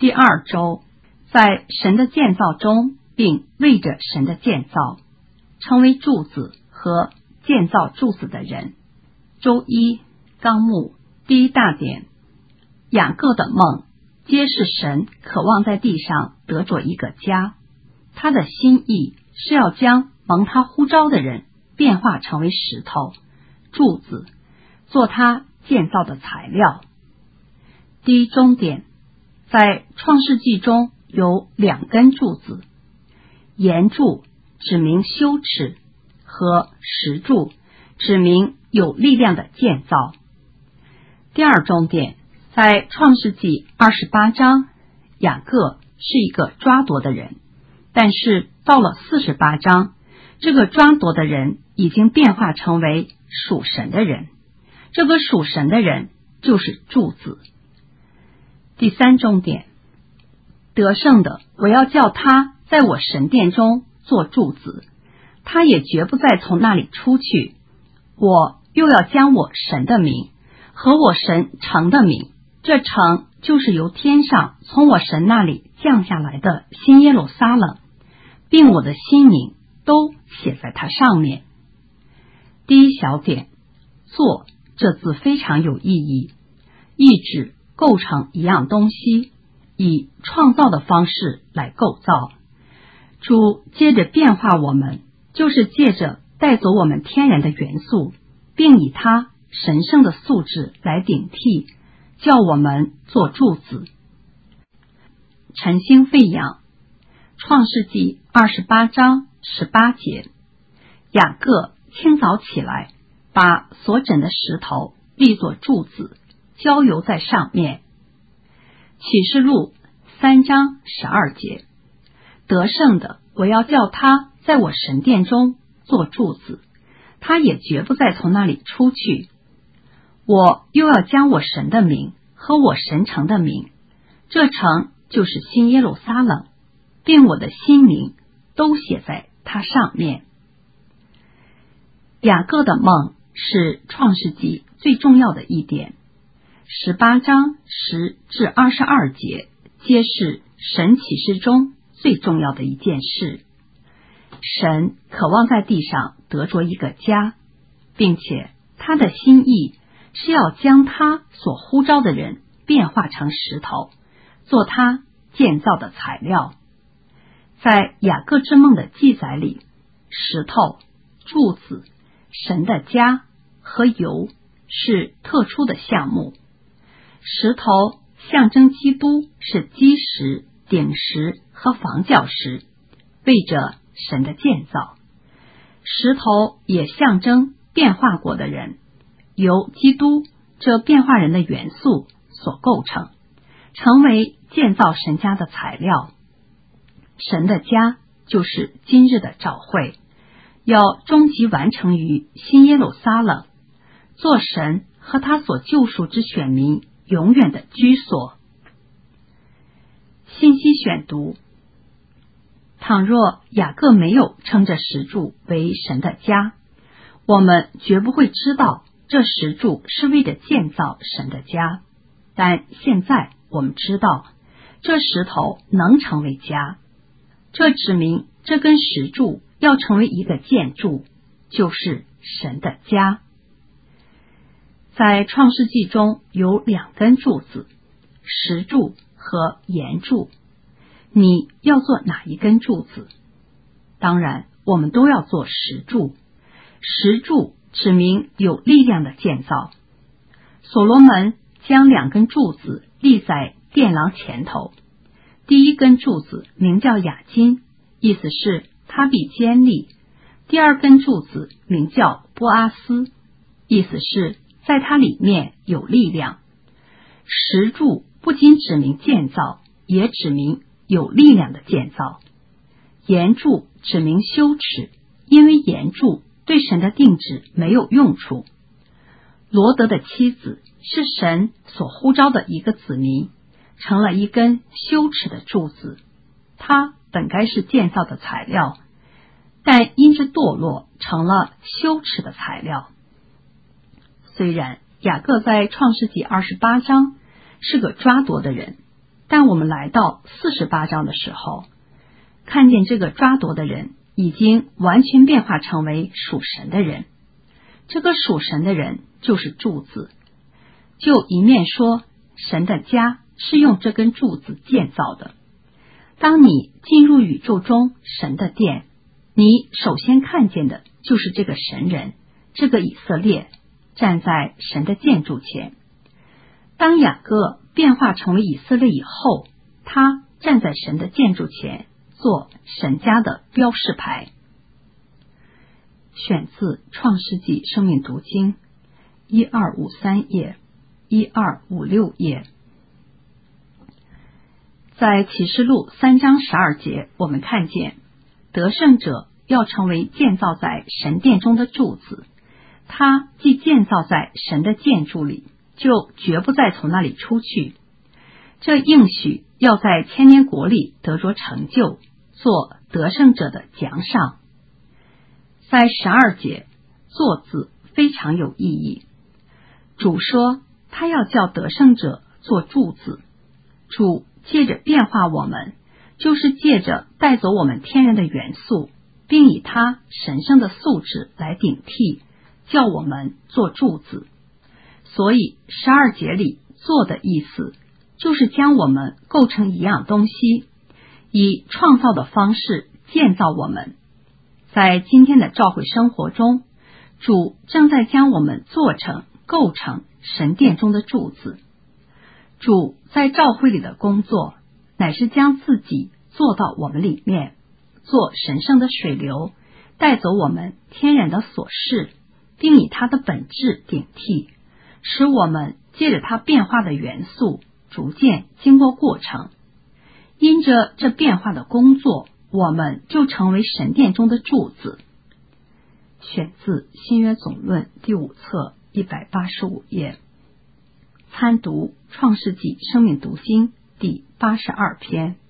第二周，在神的建造中并为着神的建造，成为柱子和建造柱子的人。周一纲目第一大点，雅各的梦揭示神渴望在地上得着一个家，他的心意是要将蒙他呼召的人变化成为石头、柱子，做他建造的材料。第一中点，在创世纪中有2根柱子，岩柱指明羞耻，和石柱指明有力量的建造。第二中点，在创世纪28章，雅各是一个抓夺的人，但是到了48章，这个抓夺的人已经变化成为属神的人，这个属神的人就是柱子。第三中点，得胜的，我要叫他在我神殿中做柱子，他也绝不再从那里出去。我又要将我神的名和我神城的名，这城就是由天上从我神那里降下来的新耶路撒冷，并我的新名都写在它上面。第一小点，做这字非常有意义，意指构成一样东西，以创造的方式来构造。主接着变化我们，就是借着带走我们天然的元素，并以他神圣的素质来顶替，叫我们做柱子。晨星飞扬，创世纪28章18节，雅各清早起来，把所枕的石头立作柱子，浇油在上面。启示录3章12节，得胜的，我要叫他在我神殿中做柱子，他也绝不再从那里出去。我又要将我神的名和我神城的名，这城就是新耶路撒冷，并我的新名都写在它上面。雅各的梦是创世纪最重要的一点，18章10至22节揭示神启示中最重要的一件事。神渴望在地上得着一个家，并且他的心意是要将他所呼召的人变化成石头，做他建造的材料。在雅各之梦的记载里，石头、柱子、神的家和油是特殊的项目。石头象征基督是基石、顶石和房角石，为着神的建造。石头也象征变化过的人，由基督这变化人的元素所构成，成为建造神家的材料。神的家就是今日的召会，要终极完成于新耶路撒冷，做神和他所救赎之选民永远的居所。信息选读，倘若雅各没有称这石柱为神的家，我们绝不会知道这石柱是为了建造神的家。但现在我们知道，这石头能成为家，这指明这根石柱要成为一个建筑，就是神的家。在创世纪中有2根柱子，石柱和岩柱。你要做哪一根柱子？当然，我们都要做石柱。石柱指明有力量的建造。所罗门将2根柱子立在殿廊前头。第一根柱子名叫雅金，意思是它必坚立。第2根柱子名叫波阿斯，意思是在它里面有力量。石柱不仅指明建造，也指明有力量的建造。岩柱指明羞耻，因为岩柱对神的定旨没有用处。罗德的妻子是神所呼召的一个子民，成了一根羞耻的柱子。他本该是建造的材料，但因之堕落成了羞耻的材料。虽然雅各在创世纪28章是个抓夺的人， 但我们来到48章的时候，看见这个抓夺的人已经完全变化成为属神的人。这个属神的人就是柱子。就一面说，神的家是用这根柱子建造的。当你进入宇宙中神的殿，你首先看见的就是这个神人，这个以色列站在神的建筑前。当雅各变化成为以色列以后，他站在神的建筑前，做神家的标示牌。选自创世纪生命读经1253页1256页。在启示录3章12节，我们看见得胜者要成为建造在神殿中的柱子，他既建造在神的建筑里，就绝不再从那里出去。这应许要在千年国里得着成就，做得胜者的奖赏。在12节，做字非常有意义。主说他要叫得胜者做柱子，主借着变化我们，就是借着带走我们天然的元素，并以他神圣的素质来顶替，叫我们做柱子。所以12节里做的意思，就是将我们构成一样东西，以创造的方式建造我们。在今天的教会生活中，主正在将我们做成、构成神殿中的柱子。主在教会里的工作，乃是将自己做到我们里面，做神圣的水流，带走我们天然的琐事，并以它的本质顶替，使我们借着它变化的元素，逐渐经过过程。因着这变化的工作，我们就成为神殿中的柱子。选自新约总论第5册185页。参读创世纪生命读经第82篇。